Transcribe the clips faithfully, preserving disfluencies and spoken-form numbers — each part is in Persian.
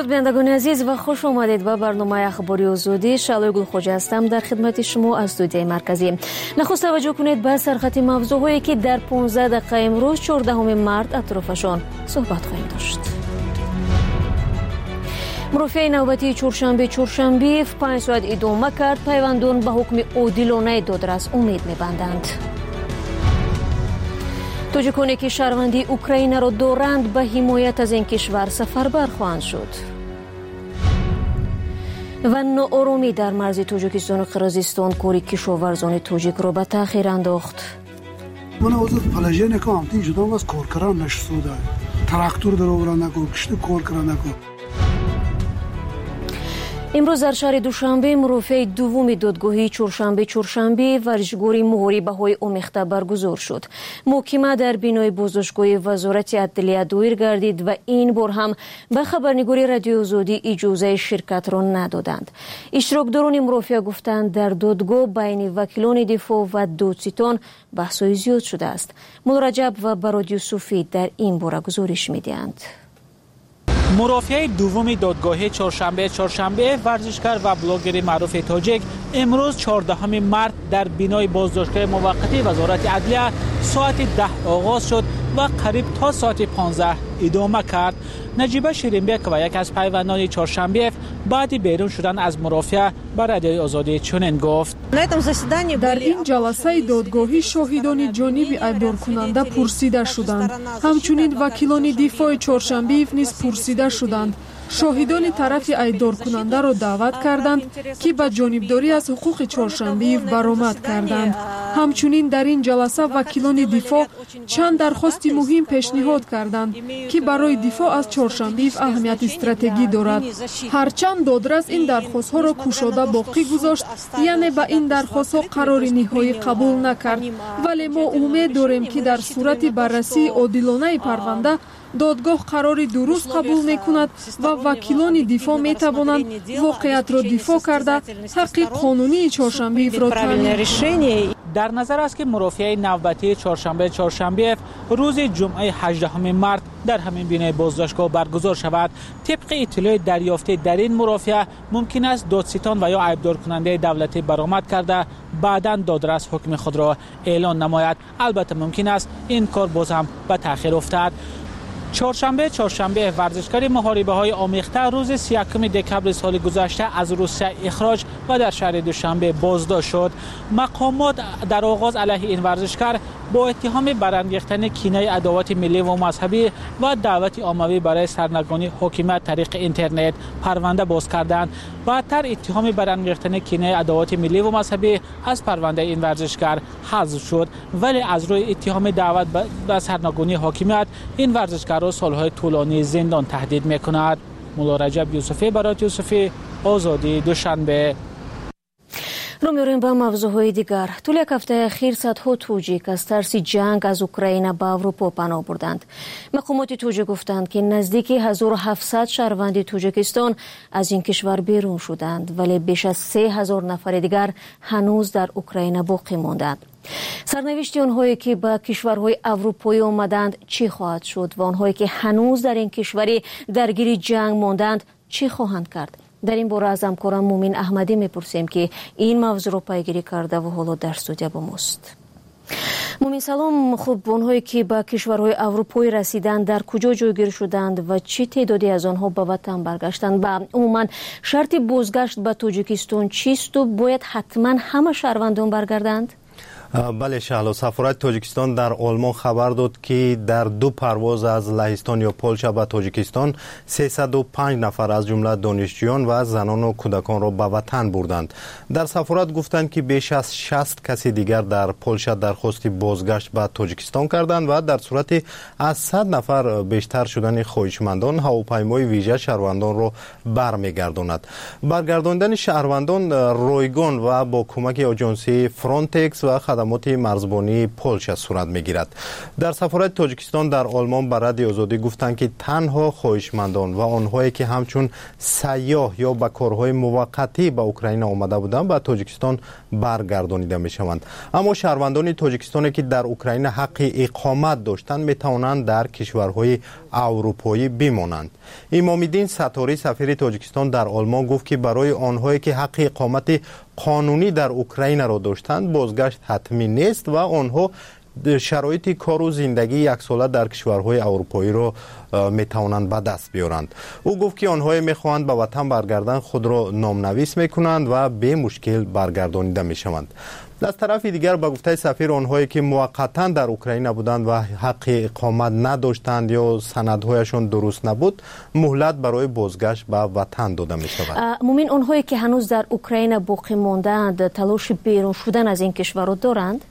درود بینندگان عزیز و خوش آمدید به برنامه اخباری آزادی. شعله گلخوجه هستم در خدمت شما از استودیوی مرکزی. نخست توجه کنید به سرخط موضوعاتی که در پانزده دقیقه امروز چهاردهم مارس اطرافشان صحبت خواهیم داشت. مرافعه نوبتی چهارشنبه چهارشنبه پنج ساعت ادامه کرد. پیوندان به حکم عادلانه دادرس امید می‌بندند. توجیکانی که شهروندی اوکراین را دارند به حمایت از این کشور سفربر خواهند شد. و ناآرامی در مرز تاجیکستان و قرقیزستان کاری کشاورزان تاجیک را به تأخیر انداخت. من اوضاع پلاژه نکام تین جدا واس کارکران نشسوده تراکتور در آوران نکو کشته کارکران نکو. امروز در شهر دوشنبه مرافع دوم دادگاهی چهارشنبه چهارشنبه ورزشگاه محاربه‌های آمیخته برگزار شد. محکمه در بینای بازداشتگاه وزارت عدلیه دایر گردید و این بار هم به خبرنگاری رادیو آزادی اجازه شرکت را ندادند. اشتراکداران مرافع گفتند در دادگاه بین وکیلان دفاع و دادستان بحث‌های زیاد شده است. مولا رجب و براد یوسفی در این باره گزارش می‌دهند. مرافع دوم دادگاه چهارشنبه چهارشنبه ورزشکار و بلاگر معروف تاجیک امروز چهاردهم مارس در بینای بازداشتگاه موقتی وزارت عدلیه ساعت ده آغاز شد و قریب تا ساعت پانزده ادامه کرد. نجیبه شیرینبک و یک از پیوندان چهارشنبه بعد بیرون شدن از مرافع به رادیوی آزادی چنین گفت: در این جلسه دادگاهی شاهدان جانب ایبدار کننده پرسیده شدند. همچنین وکیلان دفاع چهارشنبه نیز پرسیده شدند. شاهدان طرف ایبدار کننده را دعوت کردند که به جانبداری از حقوق چهارشنبه برآمد کردند. همچنین در این جلسه وکیلان دفاع چند درخواست مهم پیشنهاد کردند که برای دفاع از چهارشنبه اهمیت استراتژی دارد. هرچند دادرس این درخواست ها را کشاده باقی گذاشت، یعنی به این درخواست ها قرار نهایی قبول نکرد، ولی ما امید داریم که در صورت بررسی عادلانه پرونده دادگاه قرار درست قبول میکند و وکیلان دفاع میتوانند واقعیت را دفاع کرده حق قانونی چهارشنبه را تامین. در نظر است که مرافعه نوبتی چهارشنبه چهارشنبه روز جمعه هجدهم مارس در همین بینای بازداشتگاه برگزار شود. طبق اطلاع دریافته در این مرافعه ممکن است دادستان و یا ایبدار کننده دولتی برآمد کرده بعداً دادرس حکم خود را اعلان نماید. البته ممکن است این کار باز هم به تأخیر افتد. چهارشنبه چهارشنبه ورزشکار محاربه‌های آمیخته روز سی و یکم دکبر سال گذشته از روسیه اخراج و در شهر دوشنبه بازداشت شد. مقامات در آغاز علیه این ورزشکار با اتهام برانگیختن کینه عداوت ملی و مذهبی و دعوت عمومی برای سرنگونی حکومت طریق اینترنت پرونده باز کردند. بعدتر اتهام برانگیختن کینه عداوت ملی و مذهبی از پرونده این ورزشکار حذف شد، ولی از روی اتهام دعوت به سرنگونی حکومت این ورزشکار را سالهای طولانی زندان تهدید می‌کند. مولا رجب یوسفی، برات یوسفی، آزادی، دوشنبه. رو می‌رویم به موضوعهای دیگر. طول یک هفته اخیر صدها توجیک از ترس جنگ از اوکراین به اروپا پناه بردند. مقامات توجیک گفتند که نزدیک هزار و هفتصد شهروند تاجیکستان از این کشور بیرون شدند، ولی بیش از سه هزار نفر دیگر هنوز در اوکراین باقی ماندند. سرنوشت آنهایی که به کشورهای اروپایی آمدند چی خواهد شد و آنهایی که هنوز در این کشوری درگیر جنگ ماندند چی خواهند کرد؟ در این باره از همکارم مومین احمدی میپرسیم که این موضوع رو پیگیری کرده و حالا در استودیو با ماست. مومین سلام. خب اونهایی که به کشورهای اروپایی رسیدند در کجا جایگیر شدند و چه تعدادی از آنها به وطن برگشتند و عموما شرط بازگشت به تاجیکستان چیست و باید حتما همه شهروندان برگردند؟ بله شهلا، سفارت تاجیکستان در آلمان خبر داد که در دو پرواز از لهستان یا پولشا به تاجیکستان سیصد و پنج نفر از جمله دانشجویان و زنان و کودکان را به وطن بردند. در سفارت گفتند که بیش از شصت کسی دیگر در پولشا درخواست بازگشت به تاجیکستان کردند و در صورت از صد نفر بیشتر شدن خواهشمندان هواپیمای ویژه شهروندان را برمیگرداند. برگرداندن شهروندان رایگان و با کمک آژانسی فرانتکس و خدمات مرزبانی پولشا صورت میگیرد. در سفارت تاجیکستان در آلمان به رادیو آزادی گفتند که تنها خواهشمندان و آنهایی که همچون سیاح یا به کارهای موقتی به اوکراین آمده بودند به تاجیکستان برگردانیده میشوند. اما شهروندان تاجیکستانی که در اوکراین حق اقامت داشتند میتوانند در کشورهای اروپایی بمانند. امام‌الدین ستاری سفیر تاجیکستان در آلمان گفت که برای آنهایی که حق اقامت قانونی در اوکراین را داشتند بازگشت حتمی نیست و آنها شرایط کار و زندگی یک ساله در کشورهای اروپایی را میتوانند به دست بیارند. او گفت که آنهایی میخواهند به وطن برگردن خود را نامنویس میکنند و به مشکل برگردانیده میشوند. از طرف دیگر به گفته سفیر آنهایی که موقتا در اوکراین بودند و حق اقامت نداشتند یا سندهایشان درست نبود مهلت برای بازگشت به وطن داده می شود. مومن آنهایی که هنوز در اوکراین باقی ماندند تلاش بیرون شدن از این کشور را دارند؟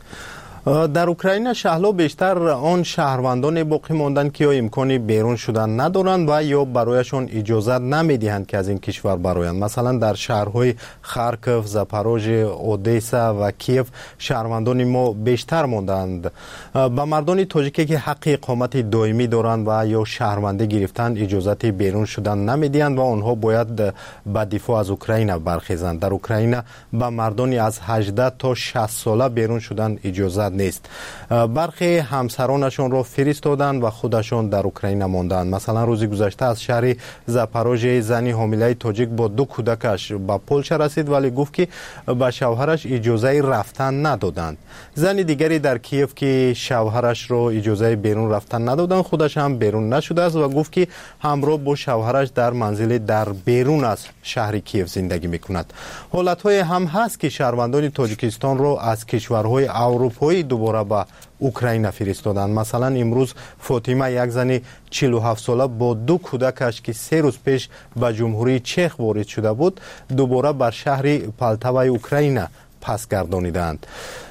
در اوکراین شهلا بیشتر آن شهروندان باقی ماندن که یا امکانی بیرون شدن ندارند و یا برایشان اجازه نمیدهند که از این کشور برایند. مثلا در شهرهای خارکوف، زاپاروژه، اودسا و کیف شهروندان ما بیشتر ماندند. به مردان تاجیکی که حق اقامت دائمی دارند و یا شهروندی گرفتند اجازه بیرون شدن نمیدهند و آنها باید به دفاع از اوکراین برخیزند. در اوکراین به مردانی از هجده تا شصت ساله بیرون شدن اجازه نیست. برخی همسرانشان را فرستادند و خودشان در اوکراین ماندند. مثلا روز گذشته از شهر زاپاروژه زنی حامله تاجیک با دو کودکش به پولشا رسید ولی گفت که به شوهرش اجازه رفتن ندادند. زن دیگری در کیف که شوهرش را اجازه بیرون رفتن ندادند خودش هم بیرون نشده است و گفت که همراه با شوهرش در منزل در بیرون از شهر کیف زندگی میکند. حالتهای هم هست که شهروندان تاجیکستان را از کشورهای اروپایی دوباره به اوکراین فرستادند. مثلا امروز فاطمه یک زن چهل و هفت ساله با دو کودکش که سه روز پیش به جمهوری چک وارد شده بود دوباره بر شهر پالتاوای اوکراین پس گردانیدند.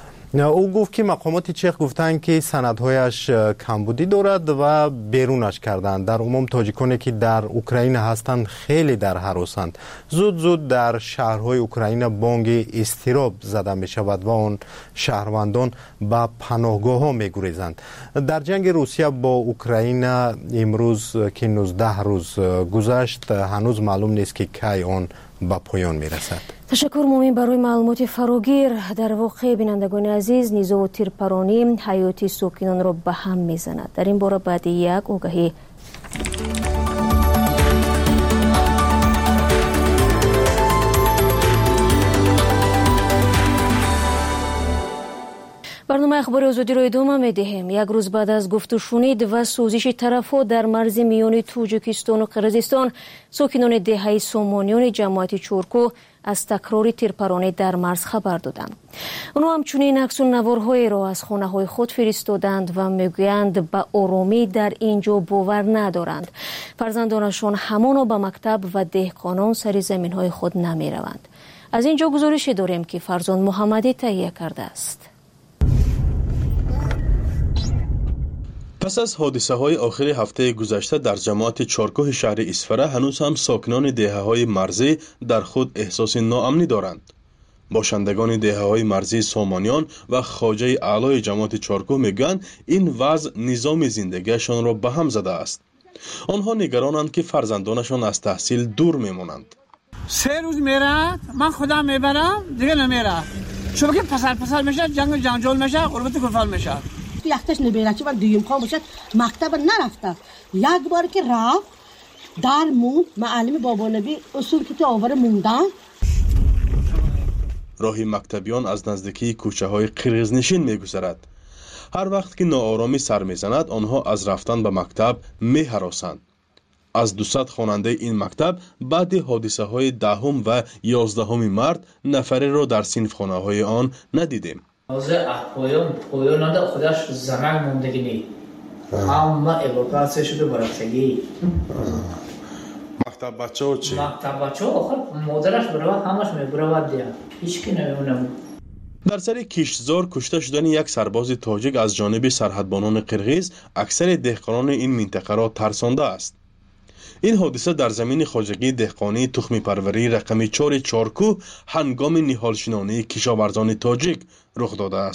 او گفت که مقامات چک گفتند که سندهایش کمبودی دارد و بیرونش کردند. در عموم تاجیکانی که در اوکراین هستند خیلی در هراسند. زود زود در شهرهای اوکراین بانگ اضطراب زده می شود و آن شهروندان به پناهگاه ها می گریزند. در جنگ روسیه با اوکراین امروز که نوزده روز گذشت هنوز معلوم نیست که کی آن به پایان می رسد. تشکر مومن برای معلومات فراگیر. در واقع بینندگان عزیز نیزه و تیرپرانی حیاتی ساکنان را به هم می زند. در این باره بعد یک آگهی برنامه اخبار آزادی را ادامه می‌دهیم. یک روز بعد از گفت و شنید و سوزش طرف‌ها در مرز میان تاجیکستان و قرقیزستان ساکنان دهه سامانیان جماعت چورکو از تکرار تیرپرانی در مرز خبر دادند. آنها همچنین عکس النوارهایی را از خانه‌های خود فرستادند و میگویند به آرامی در اینجا باور ندارند. فرزندانشان همانا به مکتب و دهقانان سر زمین‌های خود نمی‌روند. از اینجا گزارشی داریم که فرزند محمدی تهیه کرده است. پس از حادثه های آخر هفته گذشته در جماعت چارکوه شهر اسفره هنوز هم ساکنان دهه های مرزی در خود احساس ناامنی دارند. باشندگان دهه های مرزی سامانیان و خواجه اعلای جماعت چارکوه میگویند این وضع نظام زندگیشان را به هم زده است. آنها نگرانند که فرزندانشان از تحصیل دور میمانند. سه روز میره من خودم میبرم دیگه نمیره چون که پسر پسر میشه جنگ جنجال میشه قربت کفال میشه یختش نمیره چون دویم خواه باشه مکتب نرفته یک بار که رفت در موند معلم بابا نبی اصول که تو آور موندن. راهی مکتبیان از نزدیکی کوچه های قرقیزنشین میگذرد. هر وقت که ناآرامی سر میزند آنها از رفتن به مکتب میهراسند. از دویست خواننده این مکتب بعد حادثه های دهم و یازدهم مارت نفری را در صنفخانه های آن ندیدیم. حاضر پایان پایان خودش زمان موندگی نی همه ایوکاسه شده برفتگی مکتب بچه ها چی؟ مکتب بچه ها آخر مادرش برای همش میبرود دیم هیچ که نمیمونه. در سر کشتزار کشته شدن یک سرباز تاجیک از جانب سرحدبانان قرقیز اکثر دهقانان این منطقه را ترسانده است. این حادثه در زمین خواجگی دهقانی تخم پروری رقم چهار چارکو هنگام نهالشینانه کشاورزان تاجیک رخ داده است.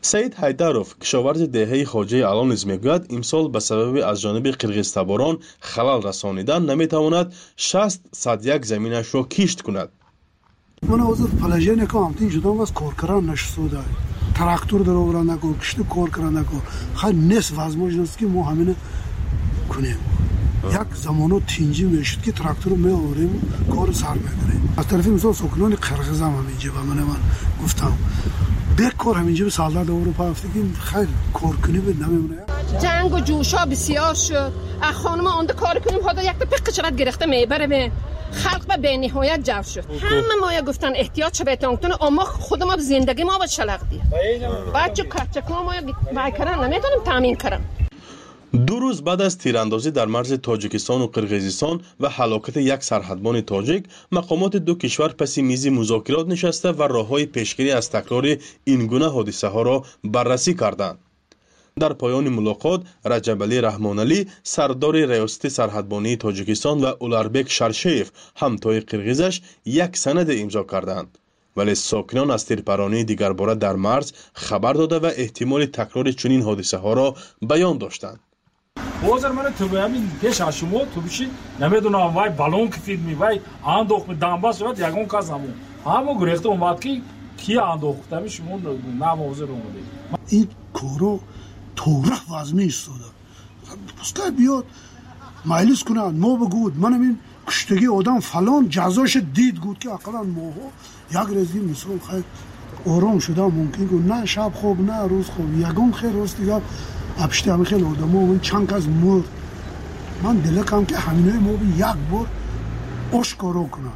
саид ҳайдаров кишоварзи деҳаи хоҷаи алон низ мегӯяд имсол ба сабаби аз ҷониби қирғизтаборон халал расонидан наметавонад шаст сад як заминашро кишт кунад. ман ҳозир положение ки ҳамтин шудам аз коркаран нашуда трактор даровара накор кишти кор кара накор хай нест возможност ки мо ҳамина кунем. як замоно тинҷӣ мешуд ки тракторро меоварем кор сар мебарем. аз тарафи мисол сокинони қирғизам ҳаминҷа ба мана ман гуфтам бекор ҳаминҷа солдат авропа рафта ки хайр коркунӣ бе намемона. ҷангу ҷӯшҳо бисёр шуд. аз хонума онда кор кунем ҳозир якта пиққичарат гирифта мебаравем. خلق به بینهایت جو شد. همه ما گفتن احتیاط چه بهتون اما خود ما زندگی ما با شلق دید. بچه کچک ما ما کردن نمیتونیم تامین کنیم. دو روز بعد از تیراندازی در مرز تاجیکستان و قرقیزستان و هلاکت یک سرحدبان تاجیک، مقامات دو کشور پس میز مذاکرات نشسته و راههای پیشگیری از تکرار این گونه حادثه ها را بررسی کردند. در پایان ملاقات رجب علی رحمانعلی سردار ریاست سرحدبانی تاجیکستان و اولاربک شرشیف همتای قرقیزش یک سند امضا کردند، ولی ساکنان از تیرپرانی دیگر باره در مرز خبر داده و احتمال تکرار چنین حادثه ها را بیان داشتند. حاضر من تو همین پیش از شما تو بشید نمیدونم وای بالون کفید می وای انداخت به دنباس شد یگون کازمون همو گرفته اومد که کی انداخت همین شما نام حاضر اومده این کورو تورخ وزمی ایستاده پسته بیاد مجلس کنند ما بگود من این کشتگی آدم فلان جزاش دید گود که اقلا ماها یک رزی مثال خیلی آرام شده ممکن که نه شب خوب نه روز خوب یگون خیلی روز دیگر ابشته همه خیلی آدم ها من چند کس مرد من دلکم که همینه ما بی یک بار آشکارا کنند.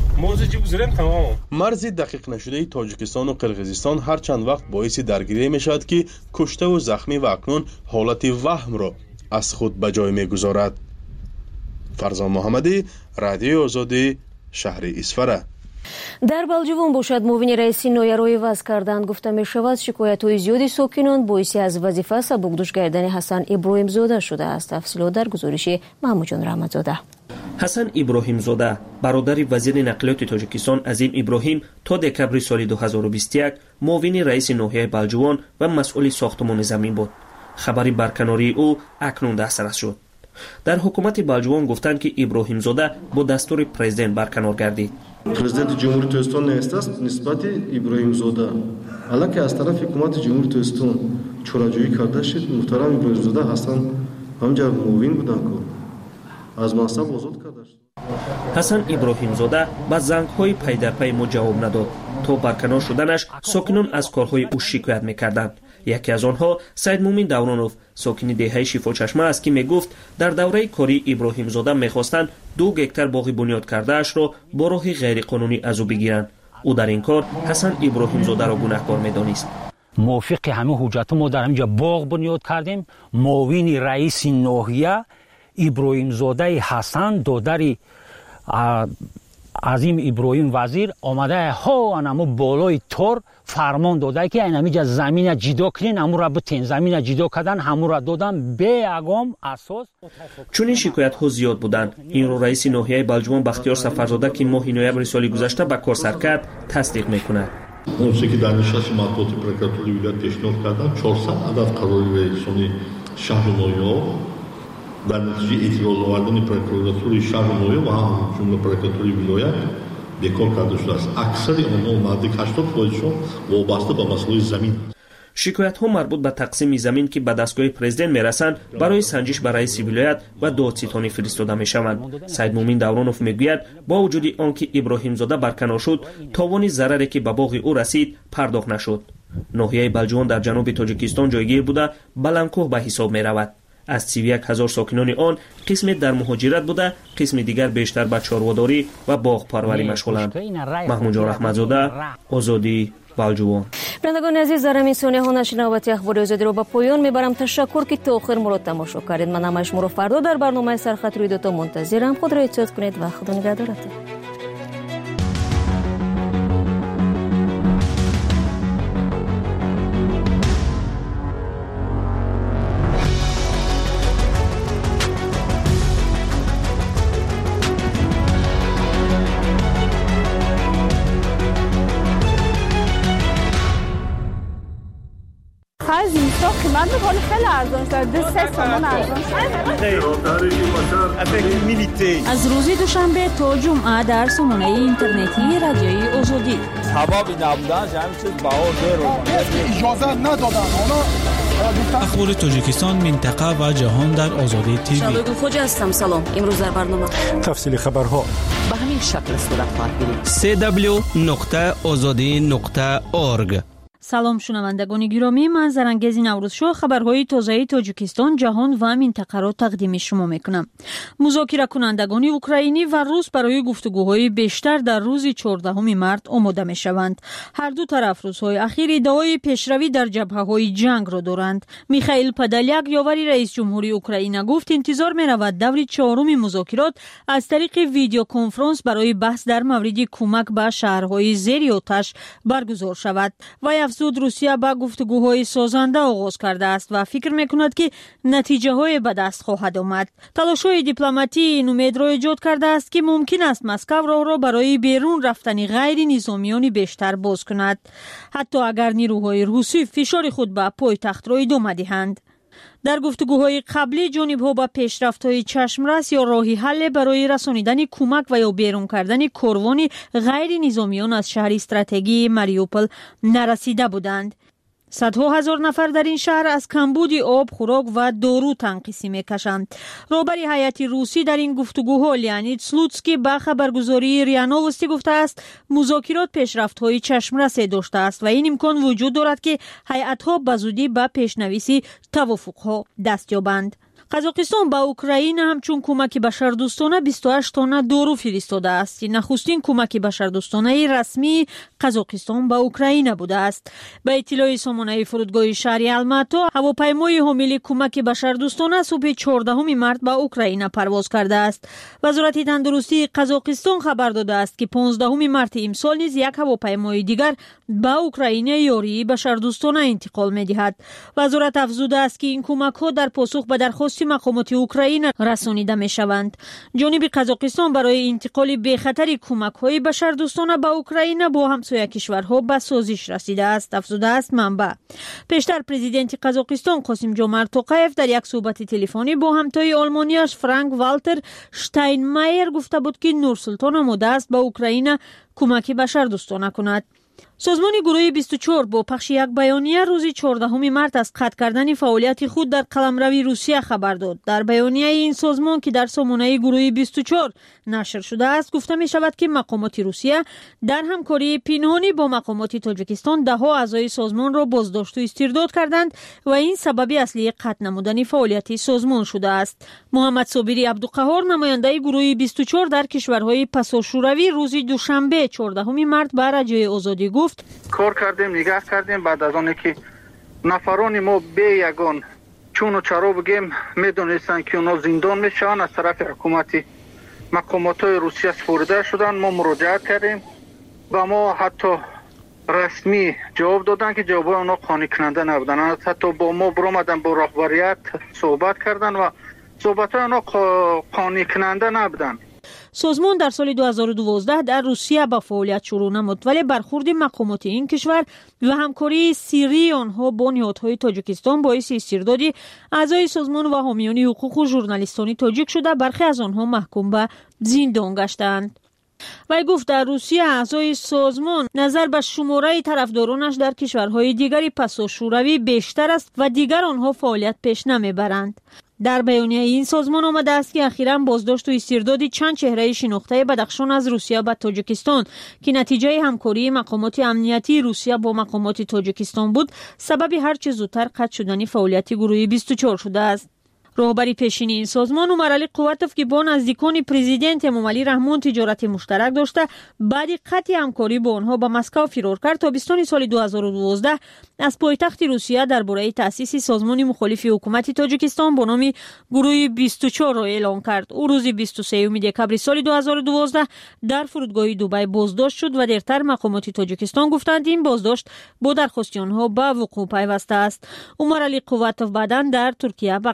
مرز دقیق نشده تاجیکستان و قرقیزستان هر چند وقت باعث درگیری می شود که کشته و زخمی و اکنون حالت وهم را از خود به جای می گذارد. فرزان محمدی، رادیو آزادی، شهر اسفره. дар балҷивон бошад муовини раиси нояроӣ вазъ карданд. гуфта мешавад шикоятҳои зиёди сокинон боиси аз вазифа сабукдӯш гардани ҳасан иброҳимзода шудааст. тафсилот дар гузориши маҳмудҷон раҳматзода. ҳасан иброҳимзода бародари вазири нақлиёти тоҷикистон азим иброҳим то декабри соли ду ҳазору бисту як муовини раиси ноҳияи балҷивон ва масъули сохтмони замин буд. хабари барканории ӯ акнун дастрас шуд. дар ҳукумати балҷивон гуфтанд ки иброҳимзода бо дастури президент барканор гардид. президенти ҷумҳури тоҷикистон нестаст нисбати иброҳимзода аллаке аз тарафи ҳукумати ҷумҳури тоҷикистон чораҷӯӣ карда шуд. муҳтарам иброҳимзода ҳастан ҳамҷа муовин буданку аз мансаб озод карда шуд. ҳасан иброҳимзода ба зангҳои пайдарпай мо ҷавоб надод. то барканор шуданаш сокинон аз корҳои ӯ шикоят мекарданд. яке аз онҳо саидмумин давронов сокини деҳаи шифочашма аст ки мегуфт дар давраи кории иброҳимзода мехостанд ду гектар боғи бунёд кардаашро бо роҳи ғайриқонунӣ аз ӯ бигиранд. ӯ дар ин кор ҳасан иброҳимзодаро гунаҳкор медонист. мувофиқи ҳамин ҳуҷҷатҳо мо дар ҳаминҷа боғ бунёд кардем. муовини раиси ноҳия иброҳимзодаи ҳасан додари азим иброҳим вазир омада ҳо анамо болои тор фармон дода ки айнамиҷа замина ҷидо кунен ҳамура бутен замина ҷидо кардан ҳамура додан бе ягон асос. чунин шикоятҳо зиёд буданд. инро раиси ноҳияи балҷивон бахтиёр сафарзода ки моҳи ноябри соли гузашта ба кор сар кард тасдиқ мекунад. онче ки дар нишасти матбуоти прокуратураи вилоят пешниҳод карданд чорсад адад қарори раисони шаҳри ноёб дар натиҷаи эътироз овардани прокуратураи шаҳри ноёб ва ҳам ҷумла прокуратураи вилоят бекор карда шудааст. аксари онҳо наздик ҳаштод фоизшон вобаста ба масъулаи замин. шикоятҳо марбут ба тақсими замин ки ба дастгоҳи президент мерасанд барои санҷиш ба раиси вилоят ва додситонӣ фиристода мешаванд. саидмумин давронов мегӯяд бо вуҷуди он ки иброҳимзода барканор шуд товони зараре ки ба боғи ӯ расид пардохт нашуд. ноҳияи балҷивон дар ҷануби тоҷикистон ҷойгир буда баландкӯҳ ба ҳисоб меравад. аз сию як ҳазор сокинони он қисме дар муҳоҷират буда қисми дигар бештар ба чорводорӣ ва боғпарварӣ машғуланд. маҳмудҷон раҳматзода, озодӣ, балҷивон. бинандагони азиз, дар ҳамин сониҳаҳо нашри навбати ахбори озодиро ба поён мебарам. ташаккур ки то охир моро тамошо кардед. ман ҳамаи шуморо фардо дар барномаи сархат рӯйдодҳо мунтазирам. худро эҳтиёт кунед ва худо нигаҳдоратон. تو قیمت میکنه خیلی ارزان شده دو سه تومن ارزان شده. از روز دوشنبه تا جمعه در سامانه اینترنتی رادیوی آزادی. هوا بی نبودن همین چیز بهار زیرو اجازه ندادن. اخبار تاجیکستان، منطقه و جهان در آزادی تیوی. شبگو خوج هستم. سلام. امروز در برنامه تفصیل خبرها به همین شکل صورت خواهد گرفت. سه دبلیو نقطه آزادی نقطه اورگ. سلام شنوندگان گرامی، من زرنگیز نوروزشو خبرهای تازه تاجیکستان، جهان و منطقه را تقدیم شما میکنم. مذاکره کنندگان اوکراینی و روس برای گفتگوهای بیشتر در روز چهاردهم مارس آماده میشوند. هر دو طرف روزهای اخیر ادعای پیشروی در جبهه‌های جنگ را دارند. میخائیل پادالیاک، یاوری رئیس جمهوری اوکراین، گفت انتظار می‌رود دور چهارم مذاکرات از طریق ویدیو کنفرانس برای بحث در مورد کمک به شهرهای زیر آتش برگزار شود. و افزود روسیه با گفتگوهای سازنده آغاز کرده است و فکر میکند که نتیجه های به دست خواهد آمد. تلاش‌های دیپلماتی این امید را ایجاد کرده است که ممکن است مسکو راه را برای بیرون رفتن غیر نظامیان بیشتر باز کند، حتی اگر نیروهای روسی فشار خود به پایتخت را ادامه دهند. در گفتگوهای قبلی جانب‌ها با پیشرفت‌های چشمرس یا راهی حل برای رسانیدن کمک و یا بیرون کردن کاروان غیر نظامیان از شهر استراتژی ماریوپول نرسیده بودند. صدها هزار نفر در این شهر از کمبود آب، خوراک و دارو تنقیسی میکشند. رهبر هیئت روسی در این گفتگوها لیانید سلوتسکی با خبرگزاری ریا نووستی گفته است مذاکرات پیشرفت‌های چشمرسی داشته است و این امکان وجود دارد که هیئت‌ها به زودی به پیشنویسی توافق‌ها دست یابند. قزاقستان با اوکراین همچون کمک بشردوستانه بیست و هشت تن دارو فرستاده است. نخستین کمک بشردوستانه رسمی قزاقستان با اوکراین بوده است. به اطلاع سامانه فرودگاه شهری الماتا، هواپیمای حامل کمک بشردوستانه صبح چهاردهم مارس با اوکراین پرواز کرده است. وزارت تندرستی قزاقستان خبر داده است که پانزدهم مارس امسال نیز یک هواپیمای دیگر با اوکراین یاری بشردوستانه انتقال می‌دهد. وزارت افزوده است که این کمک‌ها در پاسخ به درخواست مقامات اوکراین رسانیده می شوند. جانب قزاقستان برای انتقال به خطر کمک‌های بشردوستانه به اوکراین با همسایه کشورها به سازش رسیده است، افزوده است منبع. پیشتر پرزیدنت قزاقستان قاسم جمعت توقیف در یک صحبت تلفنی با همتای آلمانیش فرانک والتر شتاینمایر گفته بود که نورسلطان آماده است به اوکراین کمک بشردوستانه کند. سازمان گروه بیست و چهار با پخش یک بیانیه روز چهاردهم مارس از قطع کردن فعالیت خود در قلمرو روسیه خبر داد. در بیانیه این سازمان که در سامانه گروه بیست و چهار نشر شده است گفته می شود که مقامات روسیه در همکاری پنهانی با مقامات تاجیکستان ده ها اعضای سازمان را بازداشت و استرداد کردند و این سبب اصلی قطع نمودن فعالیت سازمان شده است. محمد صابری عبدالقهار، نماینده گروه بیست و چهار در کشورهای پساشوروی، روز دوشنبه چهاردهم مارس به رادیوی آزادی گفت کار کردیم، نگاه کردیم. بعد از آنه که نفران ما به یگان چون و چرا بگیم میدونستن که اونا زندان میشن، از طرف حکومت مقامات روسیه سپرده شدن. ما مراجعت کردیم و ما حتی رسمی جواب دادن که جواب اونا قانع کننده نبودن. حتی با ما برآمدن با رهبریت صحبت کردن و صحبت اونا قانع کننده نبودن. سازمان در سال دو هزار و دوازده در روسیه با فعالیت شروع نمود، ولی برخورد مقامات این کشور و همکاری سیری آنها با نهادهای تاجیکستان باعث استرداد اعضای سازمان و حامیان حقوق و ژورنالیستان تاجیک شده. برخی از آنها محکوم به زندان گشتند. وی گفت در روسیه اعضای سازمان نظر به شماره طرفدارانش در کشورهای دیگری پساشوروی بیشتر است و دیگر آنها فعالیت پیش نمیبرند. در بیانیه این سازمان آمده است که اخیراً بازداشت و استرداد چند چهره شناخته بدخشان از روسیه به تاجیکستان که نتیجه همکاری مقامات امنیتی روسیه با مقامات تاجیکستان بود، سبب هر چه زودتر قطع شدن فعالیت گروه بیست و چهار شده است. رهبری پیشین این سازمان عمر علی قوتوف که با نزدیکان پرزیدنت امامعلی رحمان تجارت مشترک داشته، بعد قطع همکاری با آنها به مسکو فرار کرد. تابستان سال دو هزار و دوازده از پایتخت روسیه درباره تأسیس سازمان مخالف حکومت تاجیکستان با نام گروه بیست و چهار را اعلام کرد. او روز بیست و سوم دکامبر سال دو هزار و دوازده در فرودگاه دبی بازداشت شد و دیرتر مقامات تاجیکستان گفتند این بازداشت با درخواست آنها به وقوع پیوسته است. عمر علی قوتوف بعداً در ترکیه به قتل رسید.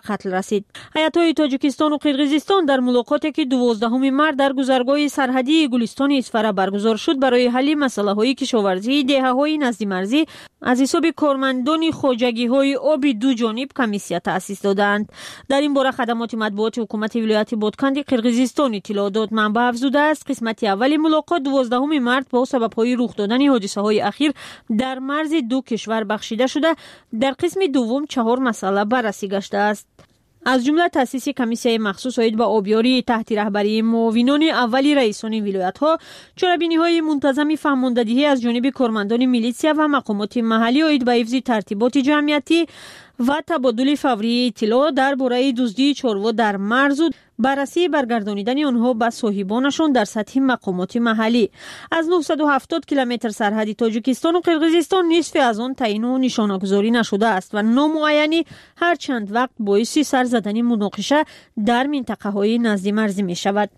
رسید. هیئت‌های تاجیکستان و قرقیزستان در ملاقاتی که دوازدهم مارس در گذرگاه سرحدی گلستان اسفره برگزار شد برای حل مسائل کشاورزی دهه‌های نزد مرزی از حساب کارمندان خواجگی‌های آبی دو جانب کمیسیون تأسیس دادند. در این باره خدمات مطبوعات حکومت ولایت بادکند قرقیزستان اطلاع داد. منبع افزوده است قسمت اول ملاقات دوازدهم مارس با سبب‌های رخ دادن حادثه‌های اخیر در مرز دو کشور بخشیده شده. در قسم دوم چهار مسئله بررسی گشته است. از جمله تأسیس کمیسیون مخصوص عاید به آبیاری تحت رهبری معاونان اولی رئیسان ولایت‌ها، چرابینی‌های منتظم فهماندهی از جانب کارمندان میلیسیا و مقامات محلی عاید به حفظ ترتیبات جمعیتی و تبادل فوری اطلاع درباره دزدی چاروا در مرز و بررسی برگردانیدن آنها به صاحبانشان در سطح مقامات محلی. از نهصد و هفتاد کیلومتر سرحد تاجیکستان و قرقیزستان نصف از آن تعیین و نشانه‌گذاری نشده است و نامعینی هر چند وقت باعث سر زدن مناقشه در منطقه‌های نزد مرزی می شود.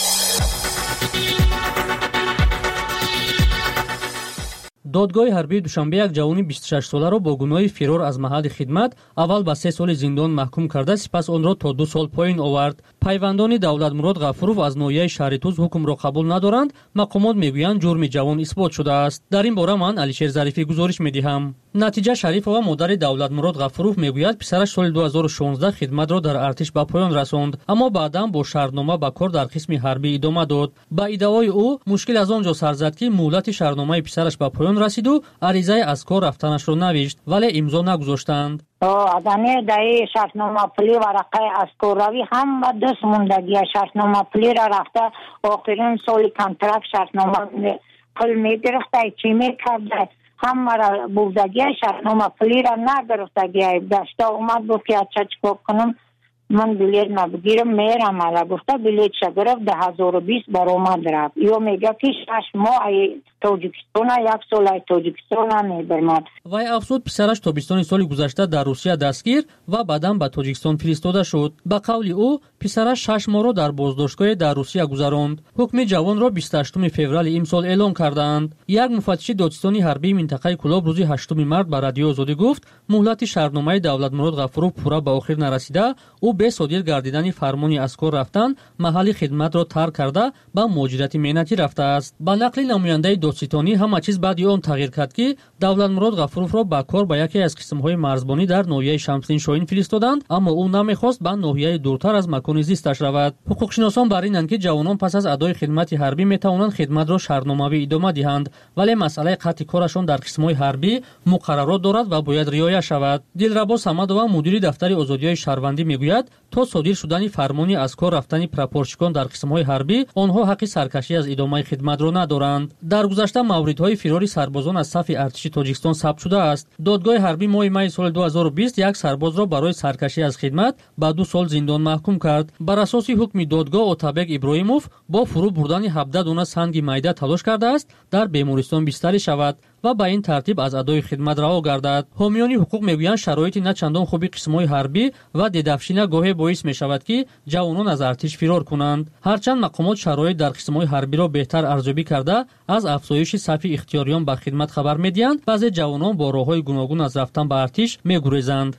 دادگاه حربی دوشنبه یک جوان بیست و شش ساله با گناه فرار از محل خدمت اول به سه سال زندان محکوم کرده، سپس آن را تا دو سال پایین آورد. پیوندان دولتمراد غفورов از ناحیه شهر توز حکم را قبول ندارند. مقامات میگویند جرم جوان اثبات شده است. در این باره من علیشیر ظریفی گزارش میدهم. نتیجه شریف و مادر دولتمراد غفورov میگوید پسرش سال دو هزار و شانزده خدمت را در ارتش به پایان رساند، اما بعدا با شرطنامه به کار در قسم حربی ادامه داد. با ادعای او مشکل از آنجا سر زد که مهلت شرطنامه پسرش به پایان رسید و عریضه از کار رفتنش را نوشت، ولی امضا نگذاشتند. آدمی دای شرطنامه پلی ورقه از کوروی هم و دست موندگی شرطنامه پلی را رفته آخرین سال کنترکت شرطنامه پل می گرفته چی می کرده هم را بودگی شرطنامه پلی را نگرفتگی داشته اومد بود که چه چکو کنم من بلیت نبگیرم میرم علا گفته بلیت شگرف ده هزار و بیست برآمد رفت. یا میگه که شش ماه ای تاجیکستان یک سال ای تاجیکستان میبرمد. وای افزود پسرش تابستان سال گذشته در روسیه دستگیر و بعدا به تاجیکستان فرستاده شد. به قول او پسرش شش ماه را در بازداشتگاه در روسیه گذراند. حکم جوان را بیست و هشتم فوریه امسال اعلام کردند. یک مفتش دادستانی حربی منطقه کلاب روز هشتم مارس به رادیو آزادی گفت مهلت شرطنامه دولتمراد غفورov پورا به آخر نرسیده. او به صادر گردیدن فرمانی از کار رفتن محل خدمت را ترک کرده به مهاجرت مهنتی رفته است. با نقل نماینده دادستانی همه چیز بعد آن تغییر کرد که دولتمراد غفورov را به کار به یکی از قسم‌های مرزبانی در ناحیه شمسین شاهین فرستادند، اما او نمیخواست به ناحیه دورتر از مکان زیستش رود. حقوقشناسان بر اینند که جوانان پس از ادای خدمت حربی میتوانند خدمت را شرطنامه‌ای ادامه دهند، ولی مسئله قطع کارشان در قسم‌های حربی مقررات دارد و باید رعایت شود. دلربا صمدова مدیر دفتر آزادی‌های شهروندی میگوید تا صادر شدن فرمانی از کار رفتن پراپورچیکان در قسم‌های حربی آنها حق سرکشی از ادامه خدمت را ندارند. در گذشته موردهای فراری سربازان از صف ارتش تاجیکستان ثبت شده است. دادگاه حربی ماه می سال دو هزار و بیست یک سرباز را برای سرکشی از خدمت به دو سال زندان محکوم کرد. بر اساس حکم دادگاه اوتابک ابراهیموف با فرو بردن هفده دانه سنگ میده تلاش کرده است در بیمارستان بستری شود و به این ترتیب از ادای خدمت رها گردد. حامیان حقوق میگویند شرایط نه چندان خوبی قسم‌های حربی و ددفشینه گاهی باعث میشود که جوانان از ارتش فرار کنند. هرچند مقامات شرایط در قسم‌های حربی را بهتر ارزیابی کرده از افزایش صف اختیاریان به خدمت خبر میدهند، بعضی جوانان با راه‌های گوناگون از رفتن به ارتش میگریزند.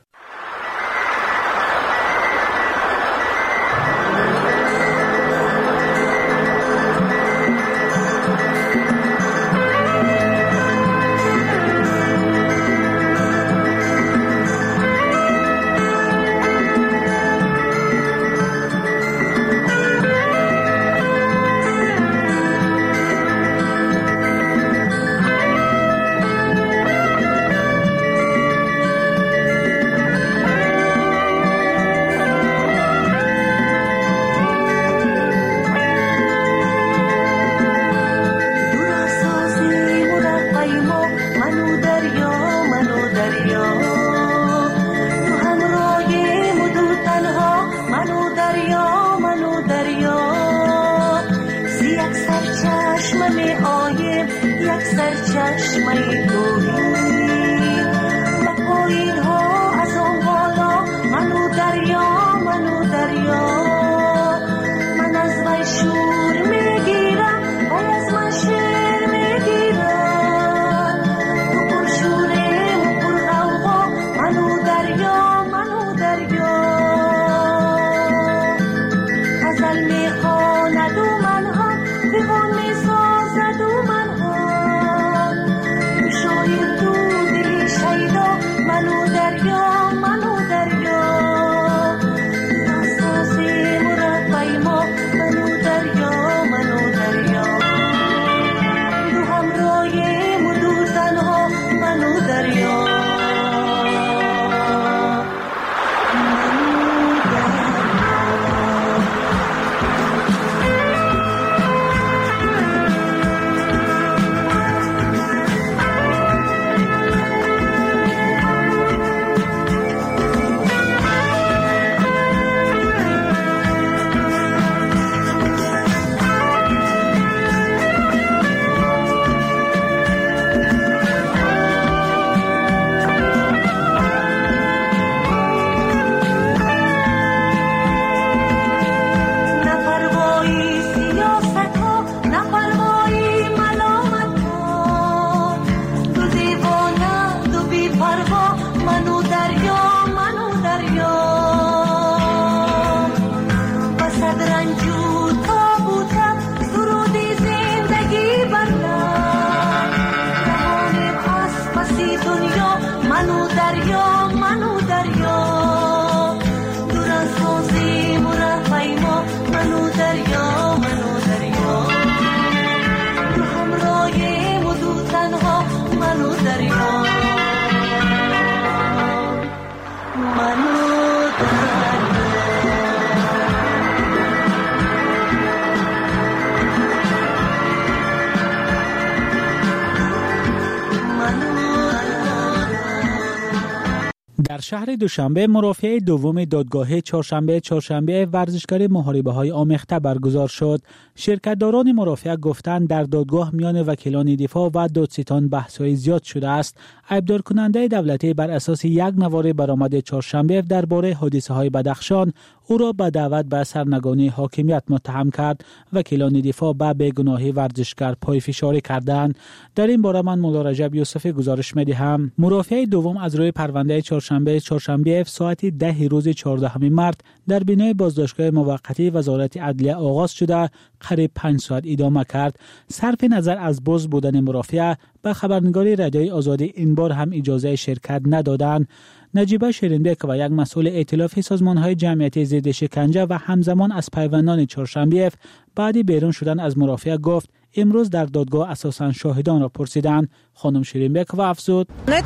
شهر دوشنبه مرافعه دوم دادگاه چهارشنبه چهارشنبه ورزشکار محاربه‌های آمیخته برگزار شد. شرکت‌داران مرافعه گفتند در دادگاه میان وکیلان دفاع و دادستان بحث‌های زیاد شده است. عیبدار کننده دولتی بر اساس یک نوار برآمد چهارشنبه درباره حادثه‌های بدخشان او را به دعوت به سرنگونی حاکمیت متهم کرد. وکیلان دفاع به بیگناهی ورزشکار پای فشاری کردند. در این باره من مولا رجب یوسف گزارش می‌دهم. مرافعه دوم از روی پرونده چهارشنبه چهارشنبه ساعت ده روز چهاردهم مارس در بینای بازداشتگاه موقتی وزارت عدلیه آغاز شده قریب پنج ساعت ادامه کرد. صرف نظر از باز بودن مرافعه به خبرنگاری رادیوی آزادی این بار هم اجازه شرکت ندادند. نجیبه شیرینبک و یک مسئول ائتلاف سازمان‌های جمعیتی ضد شکنجه و همزمان از پیوندان چهارشنبه بعد بیرون شدن از مرافعه گفت امروز در دادگاه اساساً شاهدان را پرسیدند. خانم شیرینبک و افزود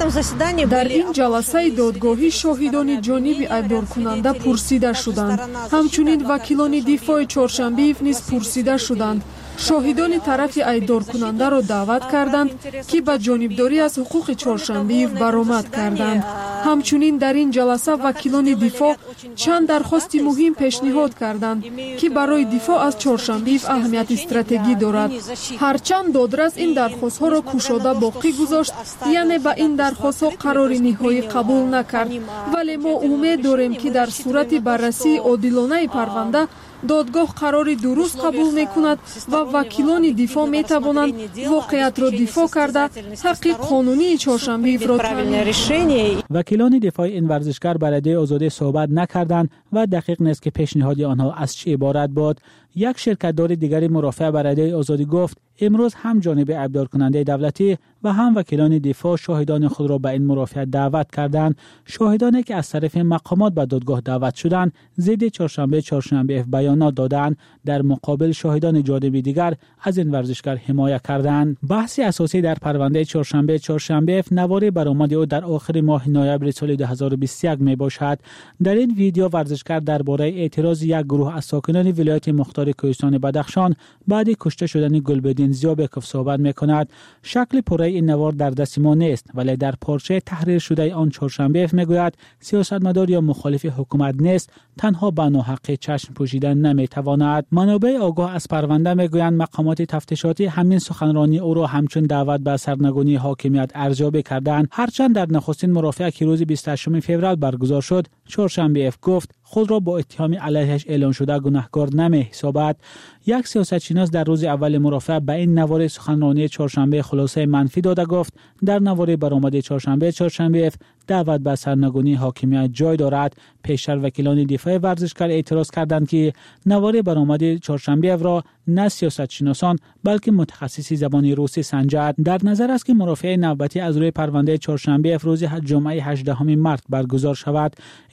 در این جلسه دادگاهی شاهدان جانب ایبدار کننده پرسیده شدند. همچنین وکیلان دفاع چهارشنبه نیز پرسیده شدند. شاهدان طرف ایبدار کننده را دعوت کردند که به جانبداری از حقوق چهارشنبه برآمد کردند. همچنین در این جلسه وکیلان دفاع چند درخواست مهم پیشنهاد کردند که برای دفاع از چهارشنبه اهمیت استراتژی دارد. هرچند دادرس این درخواست ها را کشاده باقی گذاشت، یعنی به این درخواست ها قرار نهایی قبول نکرد، ولی ما امید داریم که در صورت بررسی عادلانه پرونده دادگاه قرار درست قبول میکند و وکیلان دفاع میتوانند واقعیت را دفاع کرده حق قانونی چهارشنبه را تامین. وکیلان دفاع این ورزشکار برای آزادی صحبت نکردند و دقیق نیست که پیشنهاد آنها از چه عبارت بود. یک شرکت‌دار دیگری مرافع برای آزادی گفت امروز هم جانب ایبدار کننده دولتی و هم وکیلان دفاع شاهدان خود را به این مرافعه دعوت کردند. شاهدانی که از طرف مقامات به دادگاه دعوت شدند ضد چهارشنبه چهارشنبه بیانات دادند. در مقابل شاهدان جانب دیگر از این ورزشکار حمایت کردند. بحث اساسی در پرونده چهارشنبه چهارشنبه نوار برآمد او در آخر ماه نوامبر سال دو هزار و بیست و یک می باشد. در این ویدیو ورزشکار درباره اعتراض یک گروه از ساکنان ولایت مختار کوهستان بدخشان بعد کشته شدن گلبدین زیابکوف صحبت می‌کند. شکل پره این نوار در دست ما نیست، ولی در پارچه تحریر شده آن چهارشنبه میگوید سیاستمدار یا مخالف حکومت نیست، تنها به ناحق چشم پوشیدن نمیتواند. منابع آگاه از پرونده میگویند مقامات تفتیشاتی همین سخنرانی او را همچون دعوت به سرنگونی حاکمیت ارزیابی کردند. هرچند در نخستین مرافعه که روز بیست و هشتم فوریه برگزار شد چهارشنبه گفت خود را با اتهام علیهش اعلام شده گناهکار نمی‌حسابد. یک سیاستشناس در روز اول مرافعه به این نوار سخنرانی چهارشنبه خلاصه منفی داده گفت در نوار برآمد چهارشنبه چهارشنبه دعوت به سرنگونی حاکمیت جای دارد. پیشتر وکیلان دفاع ورزشکار اعتراض کردند که نوار برآمد چهارشنبه را نه سیاستشناسان بلکه متخصصی زبان روسی سنجد. در نظر است که مرافعه نوبتی از روی پرونده چهارشنبه روز جمعه هجدهم مارس برگزار شود.